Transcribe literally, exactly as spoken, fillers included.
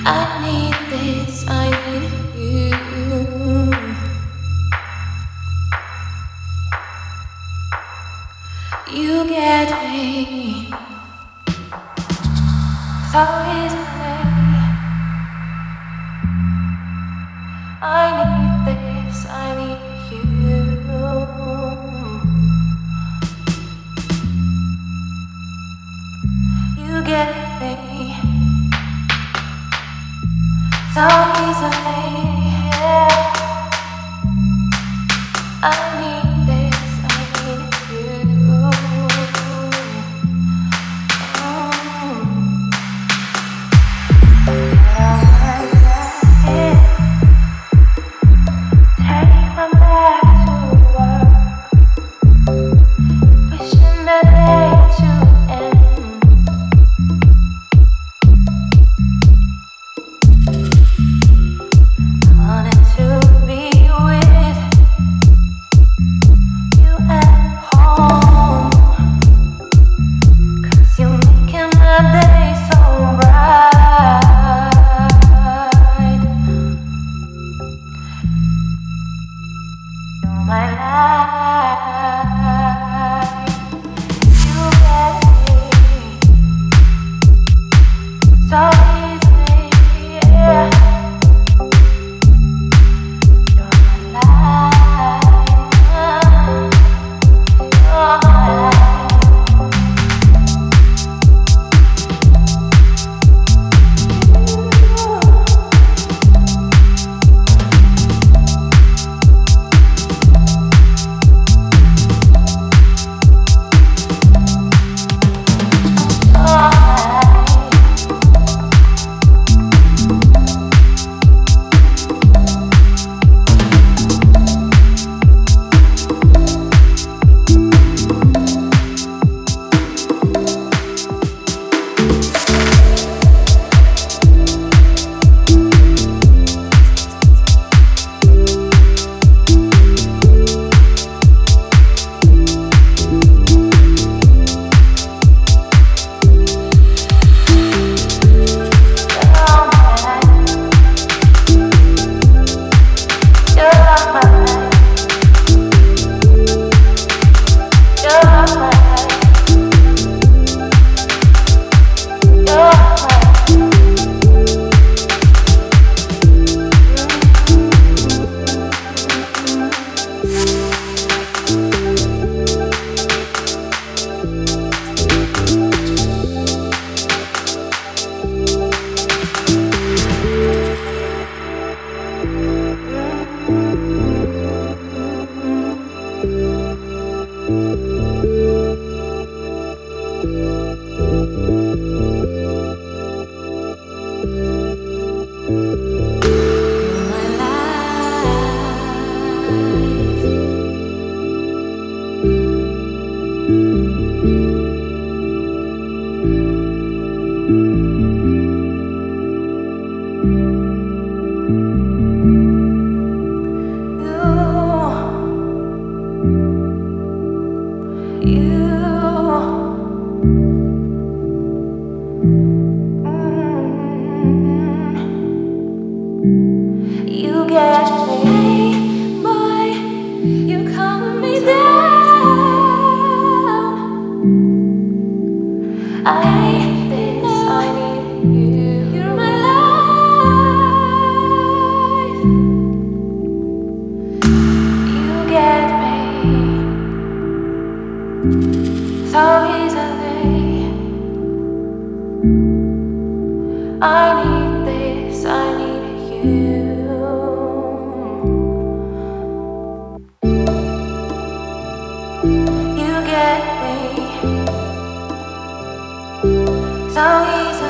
I need this, I need you. You get me so easily. I need this, I need you. You get me so easily. I need this, I need you. Mm. Take my back to work, wishing the day to end. Wanted to be with you at home, 'cause you're making my day so bright. You're my life. You get me so easily, yeah. You're my life. You're my life. You get me, boy, you calm me down. I need this, I need you. You're my life. You get me so easily. I need this, I need you. You get me so easy.